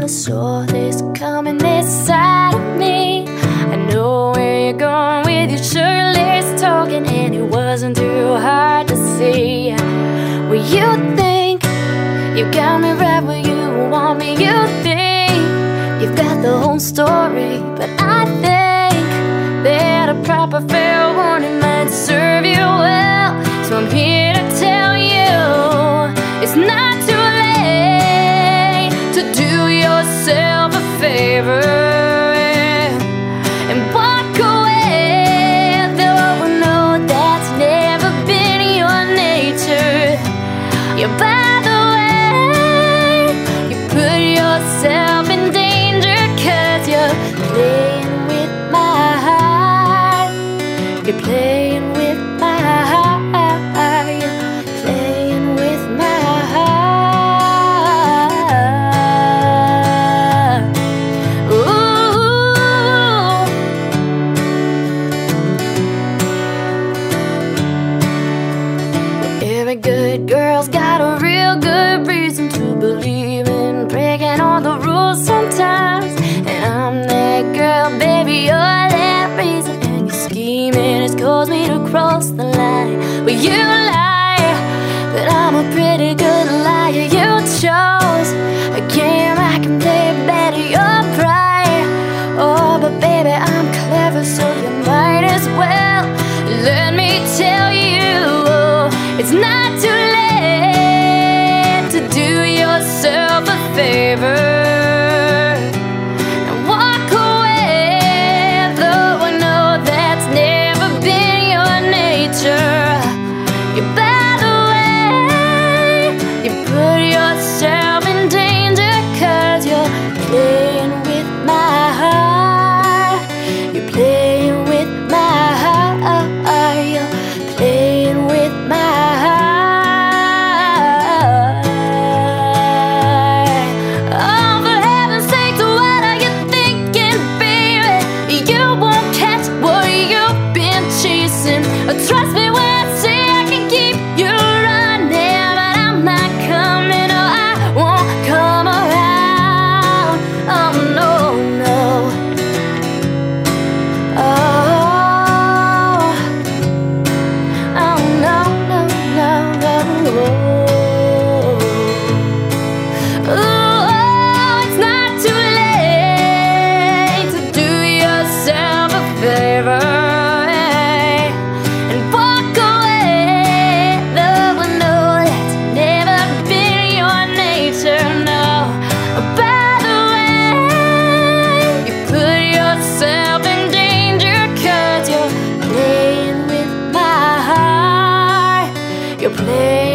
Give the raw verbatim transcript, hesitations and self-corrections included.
I saw this coming inside of me. I know where you're going with your shirtless talking, and it wasn't too hard to see. Well, you think you got me right where you want me. You think you've got the whole story, but I think that a proper fair warning might serve you well. So I'm here to tell you it's not too late to do yourself a favor and walk away, though I know that's never been your nature. Yeah, by the way, you put yourself in danger, 'cause you're playing with my heart. You're playing with my heart. You're playing with my heart. Ooh. Every good girl's got a real good reason to believe in breaking all the rules sometimes. And I'm that girl, baby, you're that reason. And your scheming has caused me to cross the line. But you lie, but I'm a pretty good liar. You chose a game I can play better, your pride. Oh, but baby, I'm clever, so you might as well let me tell you it's not too late to do yourself a favor and walk away, though I know that's never been your nature. You, by the way, you put yourself in danger, 'cause you're playing with my heart. You're playing with my heart. You're playing with my heart. Oh, for heaven's sake, what are you thinking, baby? You won't catch what you've been chasing. Trust me when I say I can keep you running, but I'm not coming, or I won't come around. Oh, no, no. Oh, oh, no, no, no, no. Oh, it's not too late to do yourself a favor and walk away, though I know that's never been your nature. No, by the way, you put yourself in danger, 'cause you're playing with my heart. You're playing